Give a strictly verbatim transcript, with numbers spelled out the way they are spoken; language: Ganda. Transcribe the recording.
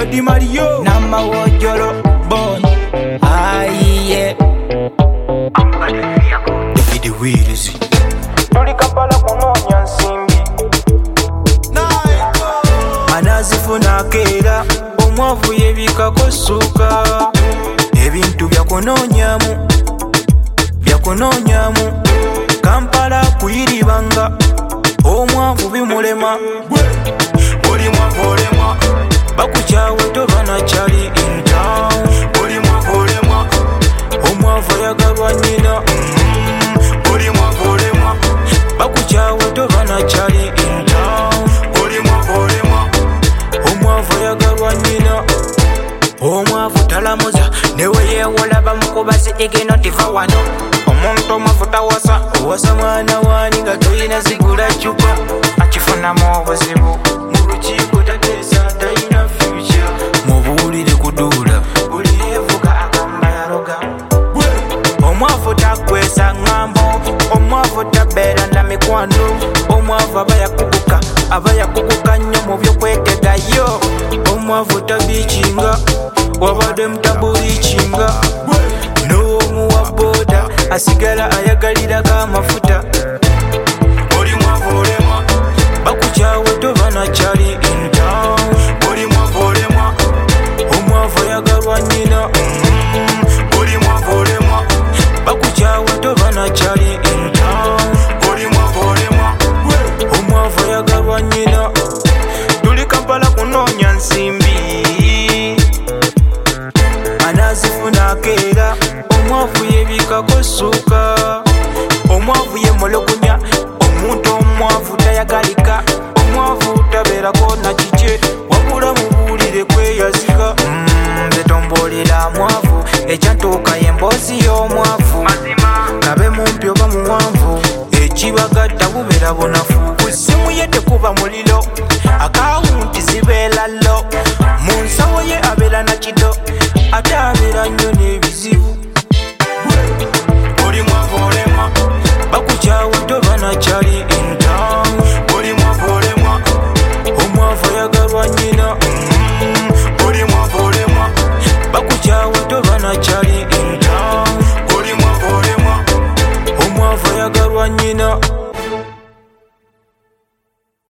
Lodi Mario Nama Wojoro Bon Aye David Wills Tuli Kampala kunonya nsimbi anazifuna akeera omwavu yebikako ssuuka ebintu byakunoonyamu byakunoonyamu Kampala kuyiribanga omwavu bimulema buli mwavu olema bakukyawe tobanakyali in town buli mwavu olema omwavu ayagalwa nnyina buli mwavu olema bakukyawe tobanakyali in town buli mwavu olema omwavu ayagalwa nnyina omwavu talamuza newe yeewola bamukubazi egeno tiva wano omuntu omwavu tawasa owasa mwana waani nga toyina zigula cupa akifunamu obuzibu mu lukiiko tateesa talina fyuca mubuulire kuduula buli yeevuga agamba yaloga omwavu takwesa ŋŋambo omwavu tabeera na mikwano omwavu aba yakuguka aba yakuguka nnyo mu byokwetegayo omwavu tabiikinga wabadde mutabuliikinga n'omuwa booda asigala ayagalirako amafuta buli mwavu olema bakukyawe tobanakyali in town buli mwavu olema omwavu ayagalwa nnyina buli mwavu olema bakukyawe tobanakyali in town buli mwavu olema omwavu ayagalwa nnyina tuli Kampala kunoonya nsimbi anazifuna akeera omwavu yebikako ssuuka omwavu yemulugunya omuntu omwavu tayagalika omwavu tabeerako na kikye wabula mubuulire kweyazika nze tomboolera mwavu ekyantuuka y'emboozi y'omwavu kabe mumpi oba muwanvu ekibagatta bubeera bunafu ku ssimu ye tekuba muliro